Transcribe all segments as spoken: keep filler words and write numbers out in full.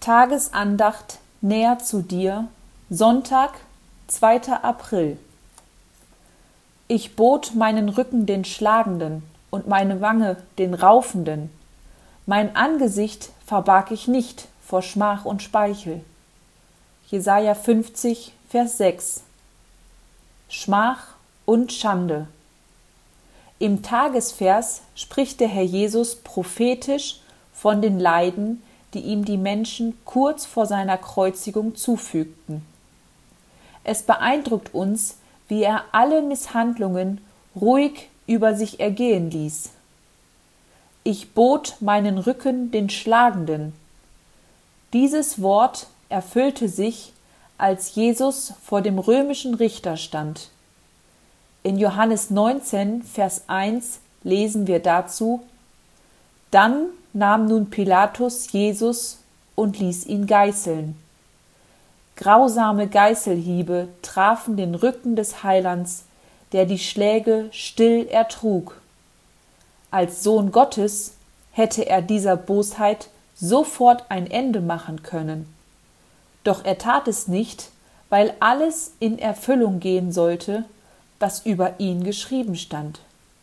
Tagesandacht näher zu dir, Sonntag, zweiter April. Ich bot meinen Rücken den Schlagenden und meine Wange den Raufenden. Mein Angesicht verbarg ich nicht vor Schmach und Speichel. Jesaja fünfzig, Vers sechs. Schmach und Schande. Im Tagesvers spricht der Herr Jesus prophetisch von den Leiden, die ihm die Menschen kurz vor seiner Kreuzigung zufügten. Es beeindruckt uns, wie er alle Misshandlungen ruhig über sich ergehen ließ. Ich bot meinen Rücken den Schlagenden. Dieses Wort erfüllte sich, als Jesus vor dem römischen Richter stand. In Johannes neunzehn, Vers eins lesen wir dazu: Dann nahm nun Pilatus Jesus und ließ ihn geißeln. Grausame Geißelhiebe trafen den Rücken des Heilands, der die Schläge still ertrug. Als Sohn Gottes hätte er dieser Bosheit sofort ein Ende machen können. Doch er tat es nicht, weil alles in Erfüllung gehen sollte, was über ihn geschrieben stand.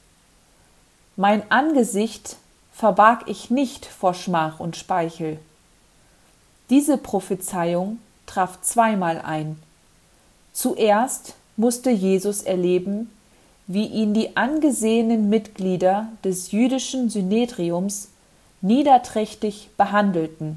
Mein Angesicht verbarg ich nicht vor Schmach und Speichel. Diese Prophezeiung traf zweimal ein. Zuerst musste Jesus erleben, wie ihn die angesehenen Mitglieder des jüdischen Synedriums niederträchtig behandelten.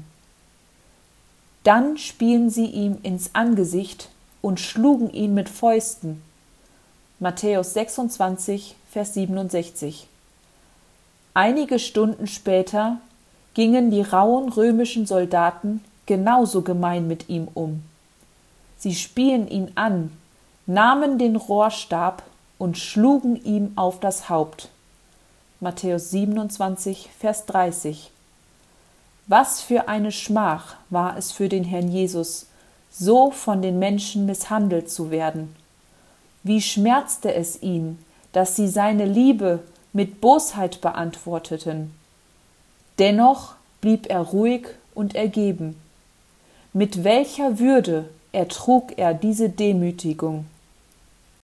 Dann spien sie ihm ins Angesicht und schlugen ihn mit Fäusten. Matthäus sechsundzwanzig, Vers siebenundsechzig. Einige Stunden später gingen die rauen römischen Soldaten genauso gemein mit ihm um. Sie spien ihn an, nahmen den Rohrstab und schlugen ihm auf das Haupt. Matthäus siebenundzwanzig, Vers dreißig. Was für eine Schmach war es für den Herrn Jesus, so von den Menschen misshandelt zu werden. Wie schmerzte es ihn, dass sie seine Liebe mit Bosheit beantworteten. Dennoch blieb er ruhig und ergeben. Mit welcher Würde ertrug er diese Demütigung?